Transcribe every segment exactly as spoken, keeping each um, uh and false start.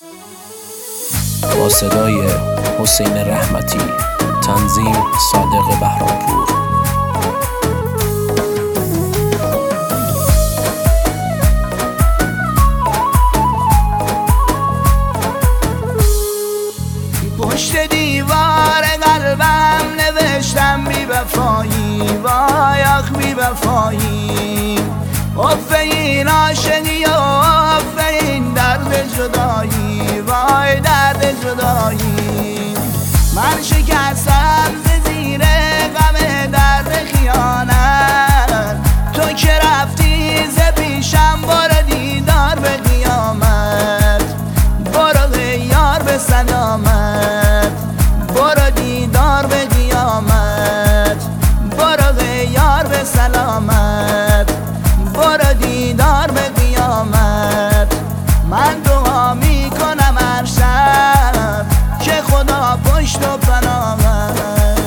با صدای حسین رحمتی، تنظیم صادق بهرامپور. پشت دیوار قلبم نوشتم بی وفایی، وای آخ بی وفایی. اف این عاشقی و اف این درد جدایی، وای درد جدایی. من شکستم ز زیر غم درد خیانت، تو که رفتی ز پیشم برو دیدار به قیامت، برو یار به سلامت، برو دیدار به قیامت، برو یار به سلامت، برو دیدار به قیامت. من دعا می کنم هر شب که خدا پشت و پناهت.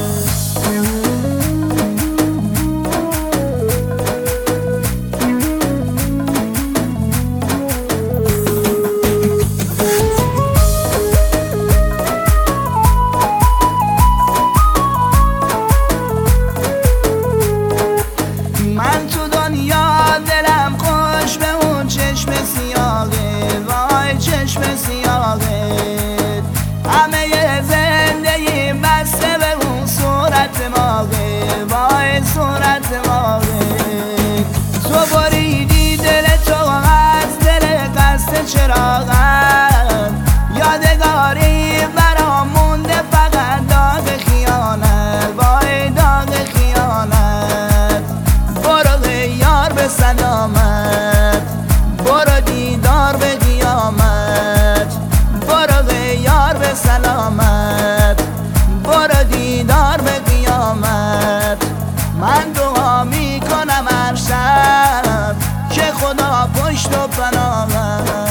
من تو دنیا دلم خوش به اون چشم سیاهه، وای چشم سیاهه. همه زندگی بسته به اون صورت ماهه، وای صورت ماهه. تو بریدی دل تو از دل قصد چراغم، یادگاری برام مونده فقط داغ خیانت، وای داغ خیانت. برو یار به سلامت، برو دیدار به قیامت، برو یار به سلامت، برو دیدار به قیامت. من دعا می کنم هر شب که خدا پشت و پناهت.